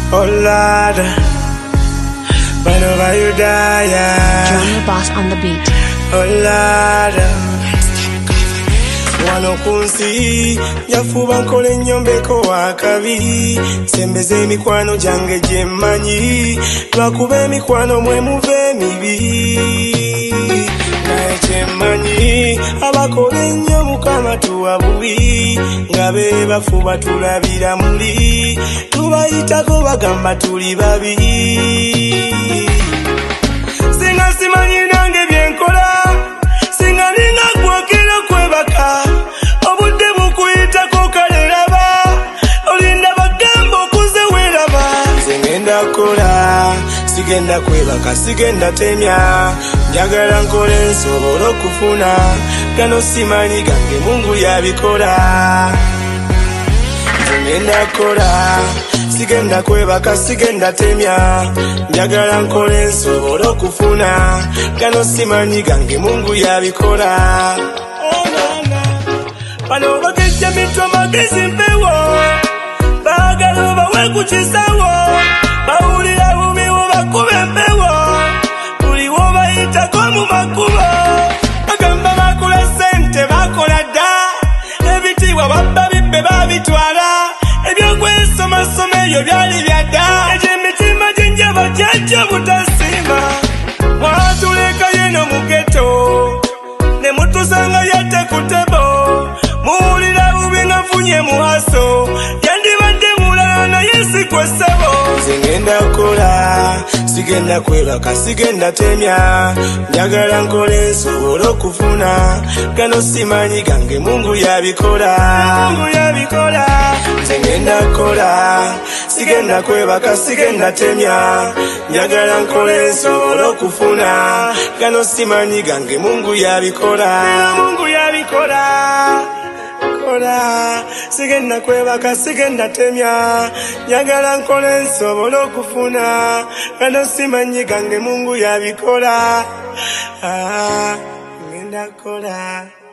Oh Lord, whenever you die, Drummer Boss on the beat. oh Lord, wano kunsi yafuba nkole nyombeko wakabi sembeze emikwano jange jemmanyi lwakuba emikwano mwe muve mibi naye kyemmanyi abakola ennyo mukama tuwa bubi nga be bafuba tulabira muli tubayitako bagamba tuli babi singa simanyi nange byenkola singa ninga gwokera kwebaka obudde bukuyitako kaleraba olinda bagamba okuze weraba nze ngenda kola sigenda kwebaka sigenda temya njagala nkole nsobole okufuna gano simanyi gange Mungu yabikola nze ngenda kola sigenda kwebaka sigenda temya njagala nkole nsobole okufuna gano simanyi gange Mungu yabikola bano bagejja mitwe magezi mpewo baagala obawe ku kisawo bawulira bumiwo bakube empewo buli wobayitako mu makubo bagamba bakola sente bakola dda ebitiibwa babba bibbe babitwala ebyokwesomasoma ebyo byali byadda egy'emitima gy'enjaba gyajja butasiima mwatuleka yeno mu ghetto ne mutusanga yatte ku tebo muwulira bubi nga nfunye muhaso yandibadde mulala naye si kwe ssebo nze ngenda kola sigenda kwebaka sigenda temya njagala nkole nsobole okufuna gano simanyi gange Mungu yabikola nze ngenda kola sigenda kwebaka sigenda temya njagala nkole nsobole okufuna gano simanyi gange Mungu yabikola kola sigenda kwebaka sigenda temya njagala nkole nsobole okufuna gano simanyi gange Mungu yabikola ngenda kola